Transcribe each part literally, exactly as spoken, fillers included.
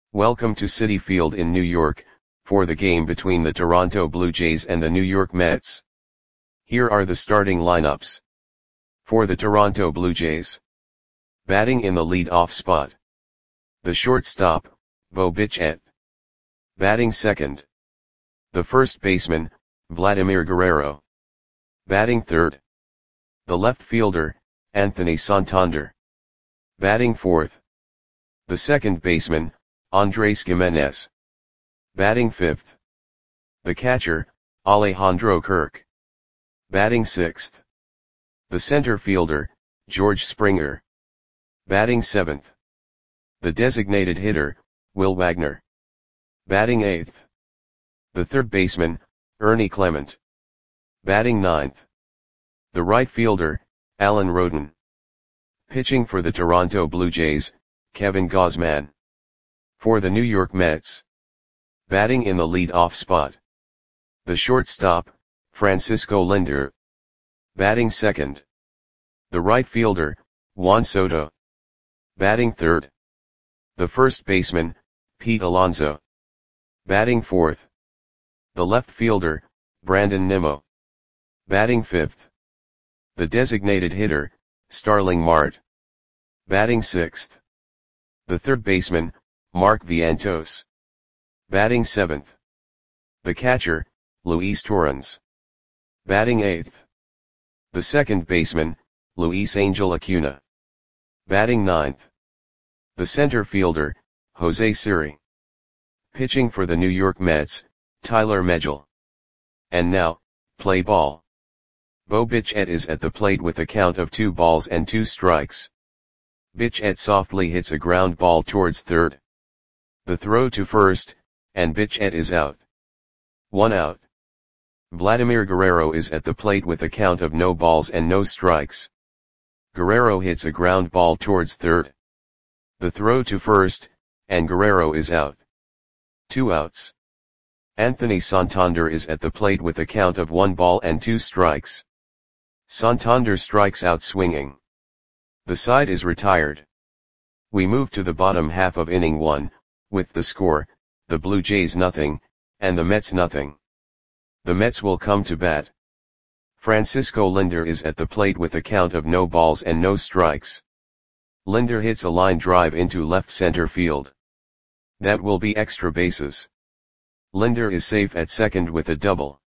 Welcome to Citi Field in New York, for the game between the Toronto Blue Jays and the New York Mets. Here are the starting lineups. For the Toronto Blue Jays. Batting in the lead-off spot. The shortstop, Bo Bichette. Batting second. The first baseman, Vladimir Guerrero. Batting third. The left fielder, Anthony Santander. Batting fourth. The second baseman, Andrés Giménez. Batting fifth. The catcher, Alejandro Kirk. Batting sixth. The center fielder, George Springer. Batting seventh. The designated hitter, Will Wagner. Batting eighth. The third baseman, Ernie Clement. Batting ninth. The right fielder, Alan Roden. Pitching for the Toronto Blue Jays, Kevin Gausman. For the New York Mets. Batting in the lead-off spot. The shortstop, Francisco Lindor. Batting second. The right fielder, Juan Soto. Batting third. The first baseman, Pete Alonso. Batting fourth. The left fielder, Brandon Nimmo. Batting fifth. The designated hitter, Starling Marte. Batting sixth. The third baseman, Mark Vientos. Batting seventh. The catcher, Luis Torrens. Batting eighth. The second baseman, Luis Angel Acuna. Batting ninth. The center fielder, Jose Siri. Pitching for the New York Mets, Tyler Megill. And now, play ball. Bo Bichette is at the plate with a count of two balls and two strikes. Bichette softly hits a ground ball towards third. The throw to first, and Bichette is out. One out. Vladimir Guerrero is at the plate with a count of no balls and no strikes. Guerrero hits a ground ball towards third. The throw to first, and Guerrero is out. Two outs. Anthony Santander is at the plate with a count of one ball and two strikes. Santander strikes out swinging. The side is retired. We move to the bottom half of inning one, with the score, the Blue Jays nothing, and the Mets nothing. The Mets will come to bat. Francisco Lindor is at the plate with a count of no balls and no strikes. Lindor hits a line drive into left center field. That will be extra bases. Lindor is safe at second with a double.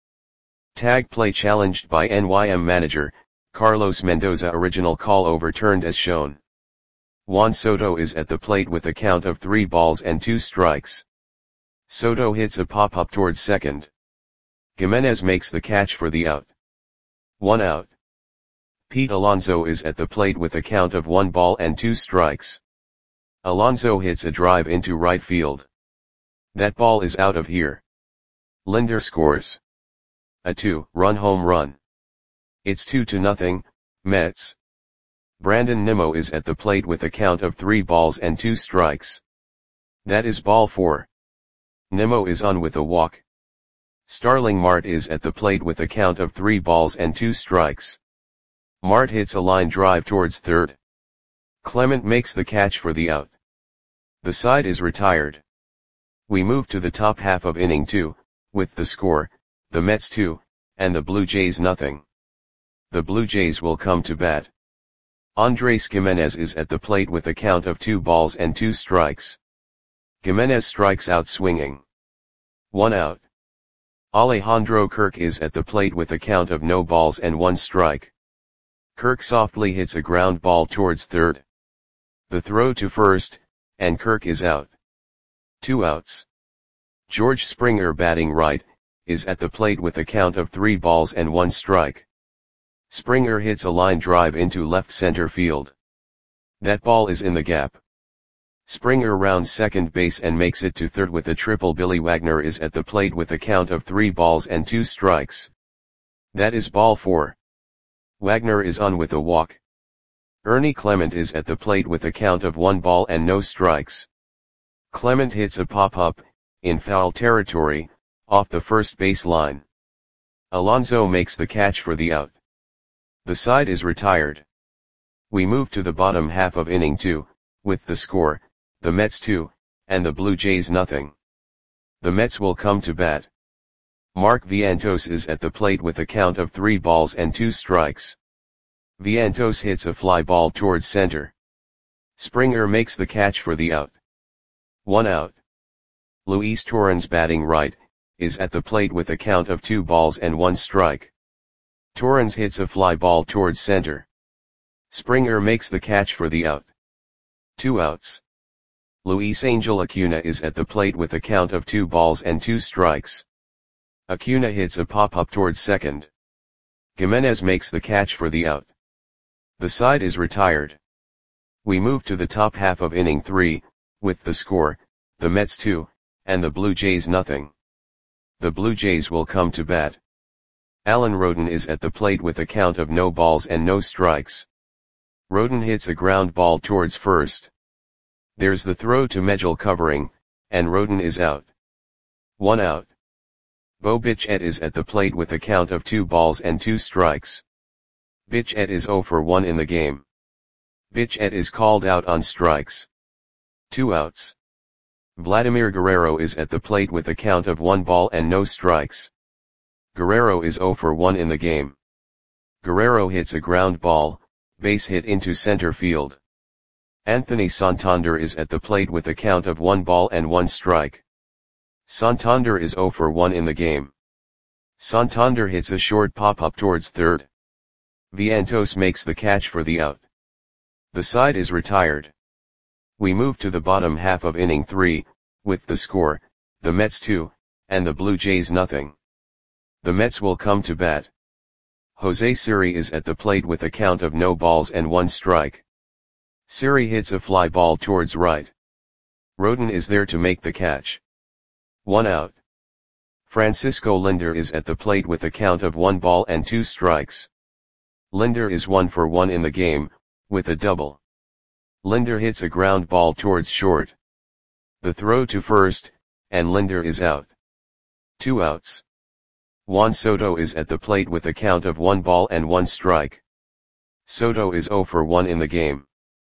Tag play challenged by N Y M manager, Carlos Mendoza. Original call overturned as shown. Juan Soto is at the plate with a count of three balls and two strikes. Soto hits a pop-up towards second. Giménez makes the catch for the out. One out. Pete Alonso is at the plate with a count of one ball and two strikes. Alonso hits a drive into right field. That ball is out of here. Lindor scores a two-run home run. It's two to nothing, Mets. Brandon Nimmo is at the plate with a count of three balls and two strikes. That is ball four. Nimmo is on with a walk. Starling Marte is at the plate with a count of three balls and two strikes. Marte hits a line drive towards third. Clement makes the catch for the out. The side is retired. We move to the top half of inning two, with the score, the Mets two, and the Blue Jays nothing. The Blue Jays will come to bat. Andrés Giménez is at the plate with a count of two balls and two strikes. Giménez strikes out swinging. One out. Alejandro Kirk is at the plate with a count of no balls and one strike. Kirk softly hits a ground ball towards third. The throw to first, and Kirk is out. Two outs. George Springer, batting right, is at the plate with a count of three balls and one strike. Springer hits a line drive into left center field. That ball is in the gap. Springer rounds second base and makes it to third with a triple. Billy Wagner is at the plate with a count of three balls and two strikes. That is ball four. Wagner is on with a walk. Ernie Clement is at the plate with a count of one ball and no strikes. Clement hits a pop-up, in foul territory, off the first base line. Alonso makes the catch for the out. The side is retired. We move to the bottom half of inning two, with the score, the Mets two, and the Blue Jays nothing. The Mets will come to bat. Mark Vientos is at the plate with a count of three balls and two strikes. Vientos hits a fly ball towards center. Springer makes the catch for the out. One out. Luis Torrens, batting right, is at the plate with a count of two balls and one strike. Torrens hits a fly ball towards center. Springer makes the catch for the out. Two outs. Luis Angel Acuna is at the plate with a count of two balls and two strikes. Acuna hits a pop-up towards second. Gimenez makes the catch for the out. The side is retired. We move to the top half of inning three, with the score, the Mets two, and the Blue Jays nothing. The Blue Jays will come to bat. Alan Rhoden is at the plate with a count of no balls and no strikes. Rhoden hits a ground ball towards first. There's the throw to Megill covering, and Rhoden is out. One out. Bo Bichette is at the plate with a count of two balls and two strikes. Bichette is zero for one in the game. Bichette is called out on strikes. Two outs. Vladimir Guerrero is at the plate with a count of one ball and no strikes. Guerrero is zero for one in the game. Guerrero hits a ground ball, base hit into center field. Anthony Santander is at the plate with a count of one ball and one strike. Santander is zero for one in the game. Santander hits a short pop-up towards third. Vientos makes the catch for the out. The side is retired. We move to the bottom half of inning three, with the score, the Mets two, and the Blue Jays nothing. The Mets will come to bat. Jose Siri is at the plate with a count of no balls and one strike. Siri hits a fly ball towards right. Rhoden is there to make the catch. One out. Francisco Lindor is at the plate with a count of one ball and two strikes. Lindor is one for one in the game, with a double. Lindor hits a ground ball towards short. The throw to first, and Lindor is out. Two outs. Juan Soto is at the plate with a count of one ball and one strike. Soto is zero for one in the game.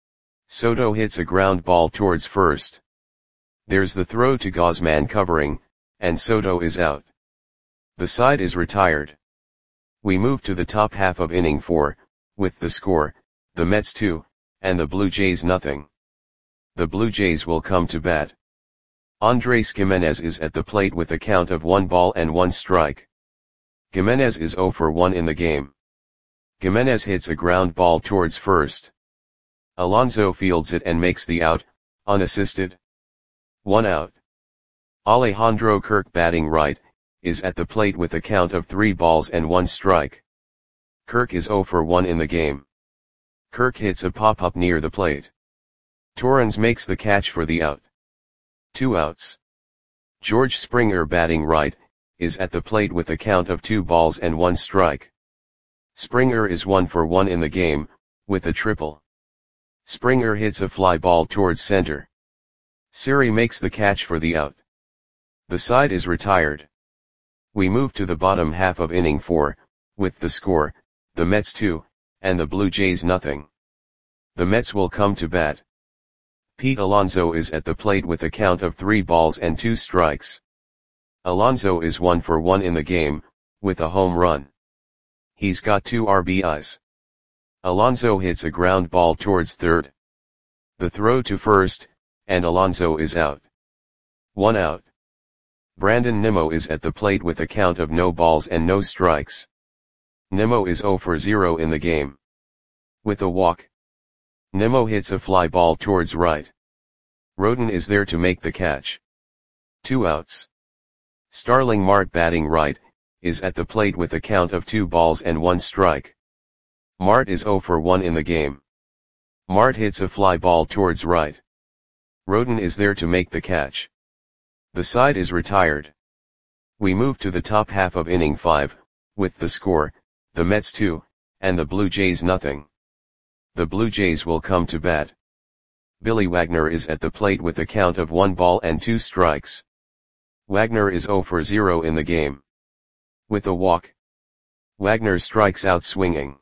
Soto hits a ground ball towards first. There's the throw to Gausman covering, and Soto is out. The side is retired. We move to the top half of inning four, with the score, the Mets two, and the Blue Jays nothing. The Blue Jays will come to bat. Andres Gimenez is at the plate with a count of one ball and one strike. Gimenez is zero for one in the game. Gimenez hits a ground ball towards first. Alonso fields it and makes the out, unassisted. One out. Alejandro Kirk, batting right, is at the plate with a count of three balls and one strike. Kirk is zero for one in the game. Kirk hits a pop-up near the plate. Torrens makes the catch for the out. Two outs. George Springer, batting right, is at the plate with a count of two balls and one strike. Springer is one for one in the game, with a triple. Springer hits a fly ball towards center. Siri makes the catch for the out. The side is retired. We move to the bottom half of inning four, with the score, the Mets two, and the Blue Jays nothing. The Mets will come to bat. Pete Alonso is at the plate with a count of three balls and two strikes. Alonso is one for one in the game, with a home run. He's got two R B Is. Alonso hits a ground ball towards third. The throw to first, and Alonso is out. One out. Brandon Nimmo is at the plate with a count of no balls and no strikes. Nimmo is zero for zero in the game. With a walk. Nimmo hits a fly ball towards right. Rhoden is there to make the catch. Two outs. Starling Marte, batting right, is at the plate with a count of two balls and one strike. Marte is zero for one in the game. Marte hits a fly ball towards right. Rhoden is there to make the catch. The side is retired. We move to the top half of inning five, with the score, the Mets two, and the Blue Jays nothing. The Blue Jays will come to bat. Billy Wagner is at the plate with a count of one ball and two strikes. Wagner is zero for zero in the game. With a walk. Wagner strikes out swinging.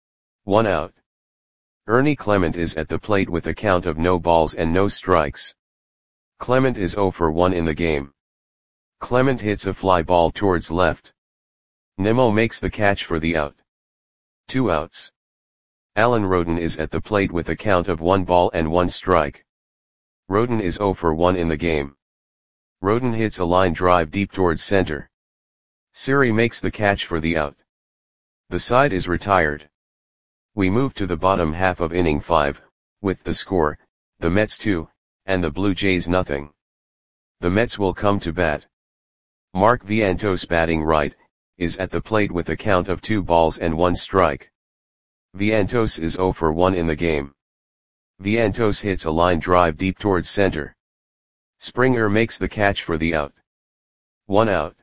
One out. Ernie Clement is at the plate with a count of no balls and no strikes. Clement is zero for one in the game. Clement hits a fly ball towards left. Nimmo makes the catch for the out. Two outs. Alan Roden is at the plate with a count of one ball and one strike. Roden is zero for one in the game. Roden hits a line drive deep towards center. Siri makes the catch for the out. The side is retired. We move to the bottom half of inning five, with the score, the Mets two, and the Blue Jays nothing. The Mets will come to bat. Mark Vientos, batting right, is at the plate with a count of two balls and one strike. Vientos is zero for one in the game. Vientos hits a line drive deep towards center. Springer makes the catch for the out. One out.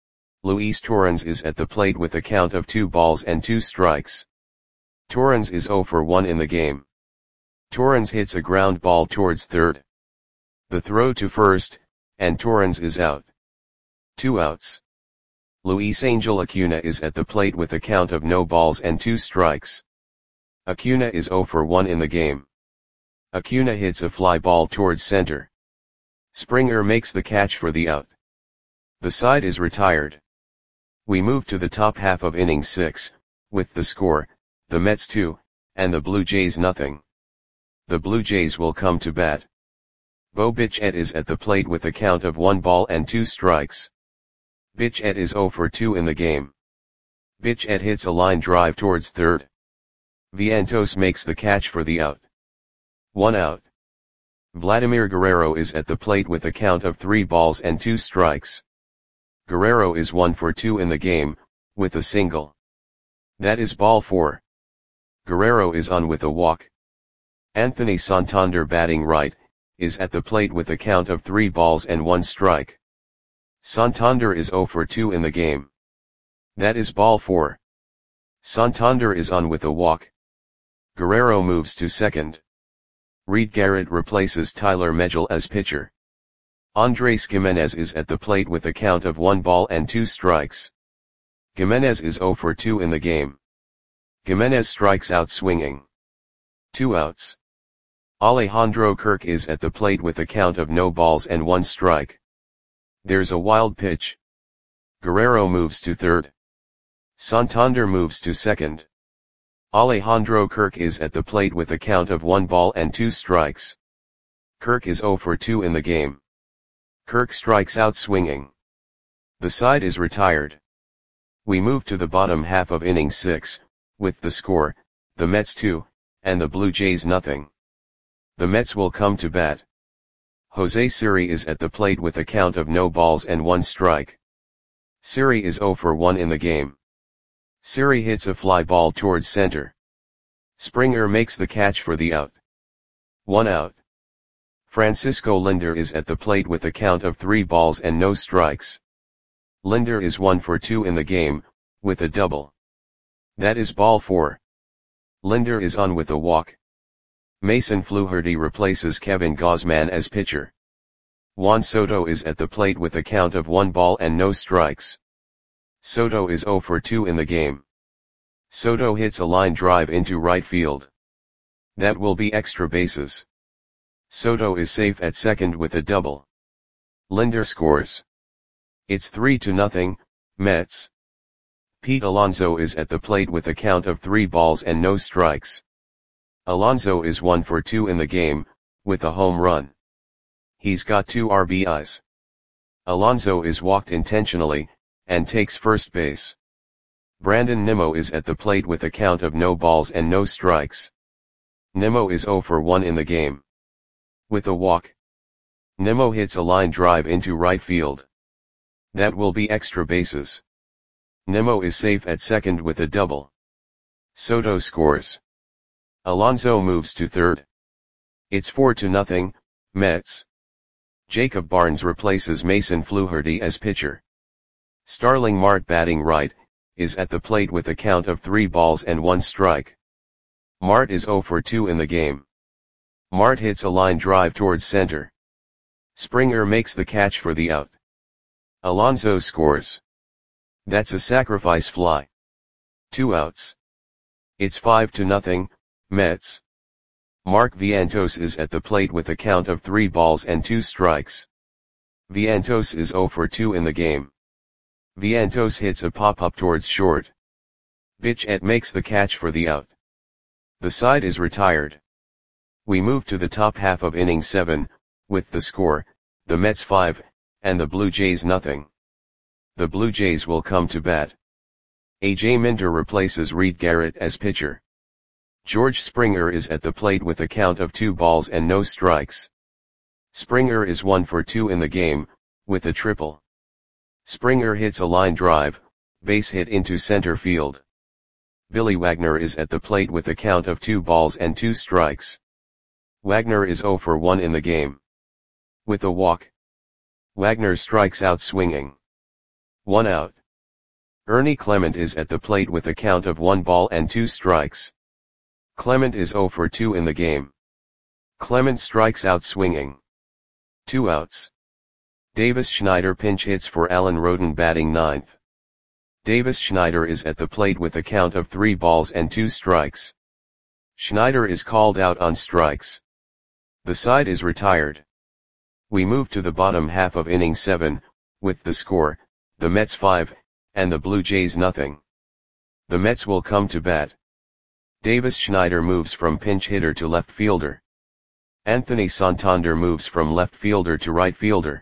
Luis Torrens is at the plate with a count of two balls and two strikes. Torrens is zero for one in the game. Torrens hits a ground ball towards third. The throw to first, and Torrens is out. Two outs. Luis Angel Acuna is at the plate with a count of no balls and two strikes. Acuna is zero for one in the game. Acuna hits a fly ball towards center. Springer makes the catch for the out. The side is retired. We move to the top half of inning six, with the score, the Mets two, and the Blue Jays nothing. The Blue Jays will come to bat. Bo Bichette is at the plate with a count of one ball and two strikes. Bichette is zero for two in the game. Bichette hits a line drive towards third. Vientos makes the catch for the out. One out. Vladimir Guerrero is at the plate with a count of three balls and two strikes. Guerrero is one for two in the game, with a single. That is ball four. Guerrero is on with a walk. Anthony Santander, batting right, is at the plate with a count of three balls and one strike. Santander is zero for two in the game. That is ball four. Santander is on with a walk. Guerrero moves to second. Reed Garrett replaces Tyler Megill as pitcher. Andres Gimenez is at the plate with a count of one ball and two strikes. Gimenez is zero for two in the game. Gimenez strikes out swinging. Two outs. Alejandro Kirk is at the plate with a count of no balls and one strike. There's a wild pitch. Guerrero moves to third. Santander moves to second. Alejandro Kirk is at the plate with a count of one ball and two strikes. Kirk is zero for two in the game. Kirk strikes out swinging. The side is retired. We move to the bottom half of inning six, with the score, the Mets two, and the Blue Jays nothing. The Mets will come to bat. Jose Siri is at the plate with a count of no balls and one strike. Siri is zero for one in the game. Siri hits a fly ball towards center. Springer makes the catch for the out. One out. Francisco Lindor is at the plate with a count of three balls and no strikes. Lindor is one for two in the game, with a double. That is ball four. Lindor is on with a walk. Mason Fluharty replaces Kevin Gausman as pitcher. Juan Soto is at the plate with a count of one ball and no strikes. Soto is zero for two in the game. Soto hits a line drive into right field. That will be extra bases. Soto is safe at second with a double. Lindor scores. It's three to nothing, Mets. Pete Alonso is at the plate with a count of three balls and no strikes. Alonso is one for two in the game, with a home run. He's got two R B Is. Alonso is walked intentionally, and takes first base. Brandon Nimmo is at the plate with a count of no balls and no strikes. Nimmo is zero for one in the game. With a walk. Nimmo hits a line drive into right field. That will be extra bases. Nimmo is safe at second with a double. Soto scores. Alonso moves to third. It's four to nothing, Mets. Jacob Barnes replaces Mason Fluharty as pitcher. Starling Marte, batting right, is at the plate with a count of three balls and one strike. Marte is zero for two in the game. Marte hits a line drive towards center. Springer makes the catch for the out. Alonso scores. That's a sacrifice fly. Two outs. It's five to nothing, Mets. Mark Vientos is at the plate with a count of three balls and two strikes. Vientos is zero for two in the game. Vientos hits a pop-up towards short. Bichette makes the catch for the out. The side is retired. We move to the top half of inning seven, with the score, the Mets five, and the Blue Jays nothing. The Blue Jays will come to bat. A J Minter replaces Reed Garrett as pitcher. George Springer is at the plate with a count of two balls and no strikes. Springer is one for two in the game, with a triple. Springer hits a line drive, base hit into center field. Billy Wagner is at the plate with a count of two balls and two strikes. Wagner is zero for one in the game. With a walk. Wagner strikes out swinging. One out. Ernie Clement is at the plate with a count of one ball and two strikes. Clement is zero for two in the game. Clement strikes out swinging. Two outs. Davis Schneider pinch hits for Alan Roden batting ninth. Davis Schneider is at the plate with a count of three balls and two strikes. Schneider is called out on strikes. The side is retired. We move to the bottom half of inning seven, with the score, the Mets five, and the Blue Jays nothing. The Mets will come to bat. Davis Schneider moves from pinch hitter to left fielder. Anthony Santander moves from left fielder to right fielder.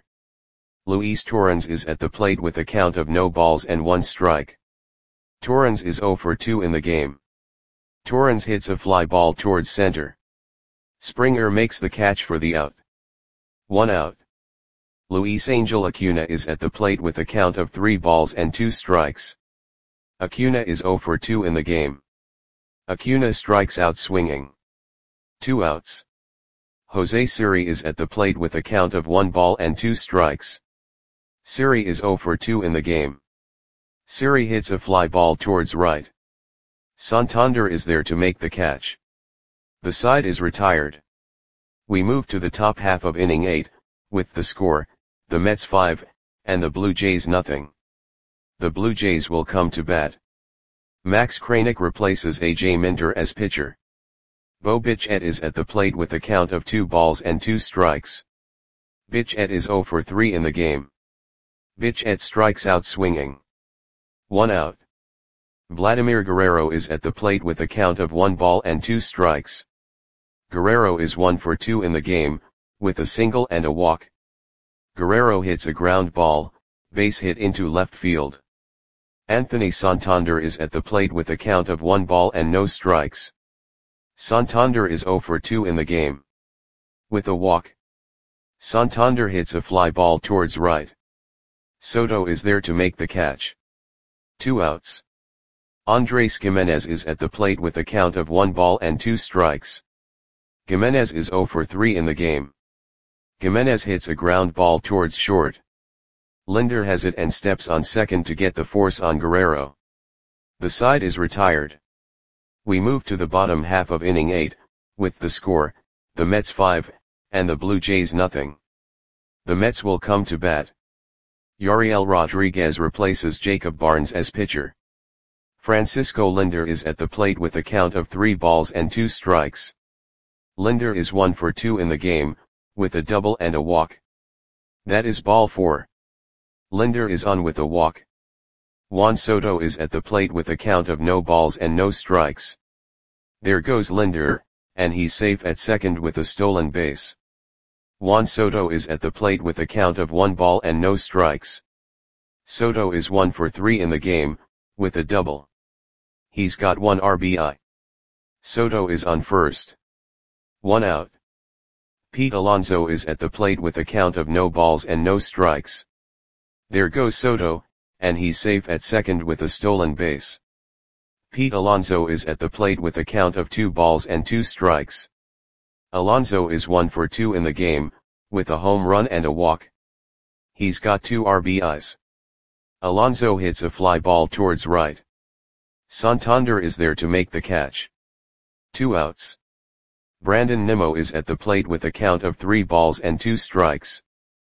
Luis Torrens is at the plate with a count of no balls and one strike. Torrens is zero for two in the game. Torrens hits a fly ball towards center. Springer makes the catch for the out. One out. Luis Angel Acuna is at the plate with a count of three balls and two strikes. Acuna is zero for two in the game. Acuna strikes out swinging. Two outs. Jose Siri is at the plate with a count of one ball and two strikes. Siri is zero for two in the game. Siri hits a fly ball towards right. Santander is there to make the catch. The side is retired. We move to the top half of inning eight, with the score, the Mets five, and the Blue Jays nothing. The Blue Jays will come to bat. Max Kranick replaces A J Minter as pitcher. Bo Bichette is at the plate with a count of two balls and two strikes. Bichette is zero for three in the game. Bichette strikes out swinging. One out. Vladimir Guerrero is at the plate with a count of one ball and two strikes. Guerrero is one for two in the game, with a single and a walk. Guerrero hits a ground ball, base hit into left field. Anthony Santander is at the plate with a count of one ball and no strikes. Santander is zero for two in the game. With a walk. Santander hits a fly ball towards right. Soto is there to make the catch. Two outs. Andres Gimenez is at the plate with a count of one ball and two strikes. Gimenez is zero for three in the game. Gimenez hits a ground ball towards short. Linder has it and steps on second to get the force on Guerrero. The side is retired. We move to the bottom half of inning eight, with the score, the Mets five, and the Blue Jays nothing. The Mets will come to bat. Yariel Rodriguez replaces Jacob Barnes as pitcher. Francisco Linder is at the plate with a count of three balls and two strikes. Linder is one for two in the game, with a double and a walk. That is ball four. Linder is on with a walk. Juan Soto is at the plate with a count of no balls and no strikes. There goes Linder, and he's safe at second with a stolen base. Juan Soto is at the plate with a count of one ball and no strikes. Soto is one for three in the game, with a double. He's got one R B I. Soto is on first. One out. Pete Alonso is at the plate with a count of no balls and no strikes. There goes Soto, and he's safe at second with a stolen base. Pete Alonso is at the plate with a count of two balls and two strikes. Alonso is one for two in the game, with a home run and a walk. He's got two R B Is. Alonso hits a fly ball towards right. Santander is there to make the catch. Two outs. Brandon Nimmo is at the plate with a count of three balls and two strikes.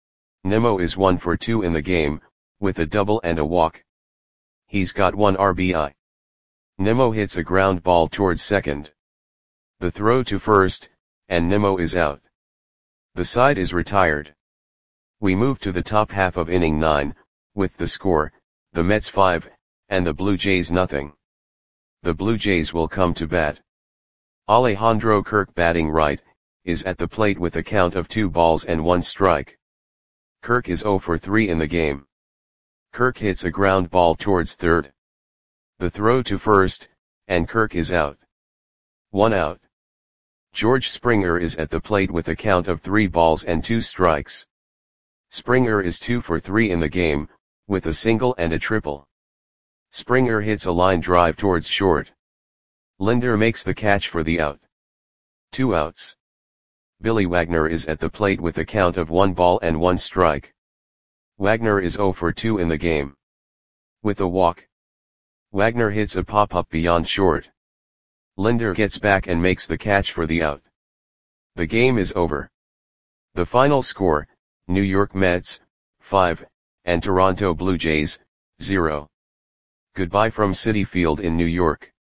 Nimmo is one for two in the game, with a double and a walk. He's got one R B I. Nimmo hits a ground ball towards second. The throw to first, and Nimmo is out. The side is retired. We move to the top half of inning nine, with the score, the Mets five, and the Blue Jays nothing. The Blue Jays will come to bat. Alejandro Kirk, batting right, is at the plate with a count of two balls and one strike. Kirk is zero for three in the game. Kirk hits a ground ball towards third. The throw to first, and Kirk is out. One out. George Springer is at the plate with a count of three balls and two strikes. Springer is two for three in the game, with a single and a triple. Springer hits a line drive towards short. Linder makes the catch for the out. Two outs. Billy Wagner is at the plate with a count of one ball and one strike. Wagner is zero for two in the game. With a walk. Wagner hits a pop-up beyond short. Linder gets back and makes the catch for the out. The game is over. The final score, New York Mets, five, and Toronto Blue Jays, zero. Goodbye from Citi Field in New York.